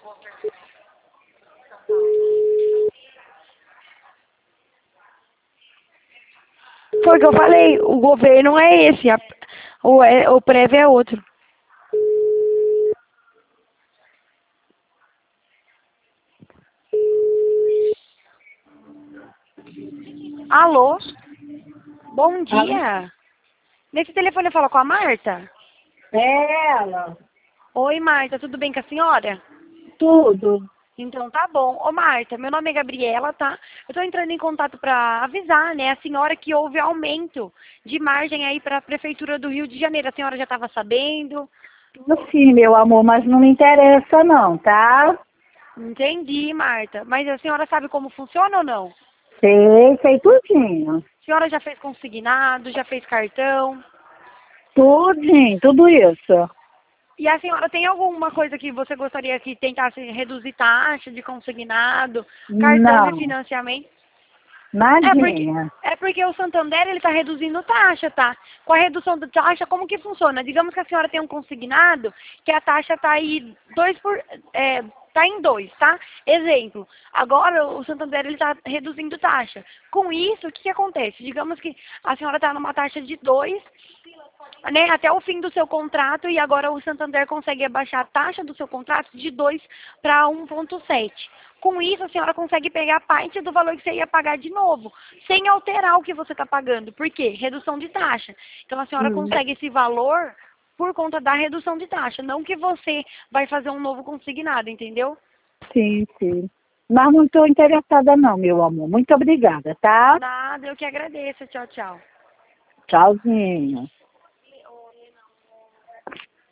Foi o que eu falei, o governo é esse, o prévio é outro. Alô? Bom Alô? dia. Nesse telefone eu falo com a Marta? É ela. Oi, Marta, tudo bem com a senhora? Tudo. Então tá bom. Ô, Marta, meu nome é Gabriela, tá? Eu tô entrando em contato para avisar, né, a senhora que houve aumento de margem aí para a Prefeitura do Rio de Janeiro. A senhora já estava sabendo? Sim, meu amor, mas não me interessa não, tá? Entendi, Marta. Mas a senhora sabe como funciona ou não? Sei tudinho. A senhora já fez consignado, já fez cartão? Tudinho, tudo isso. E a senhora tem alguma coisa que você gostaria que tentasse reduzir taxa de consignado, cartão de Não, financiamento? É porque, nadinha. é porque o Santander ele está reduzindo taxa, tá? Com a redução da taxa, como que funciona? Digamos que a senhora tem um consignado, que a taxa está aí tá em 2, tá? Exemplo, agora o Santander ele está reduzindo taxa. Com isso, o que acontece? Digamos que a senhora está numa taxa de 2, né, até o fim do seu contrato e agora o Santander consegue abaixar a taxa do seu contrato de 2 para 1,7. Com isso, a senhora consegue pegar parte do valor que você ia pagar de novo, sem alterar o que você está pagando. Por quê? Redução de taxa. Então, a senhora Hum, consegue esse valor por conta da redução de taxa, não que você vai fazer um novo consignado, entendeu? sim, sim. Mas não estou interessada não, meu amor. Muito obrigada, tá? Nada, eu que agradeço. Tchau, tchau. Tchauzinho.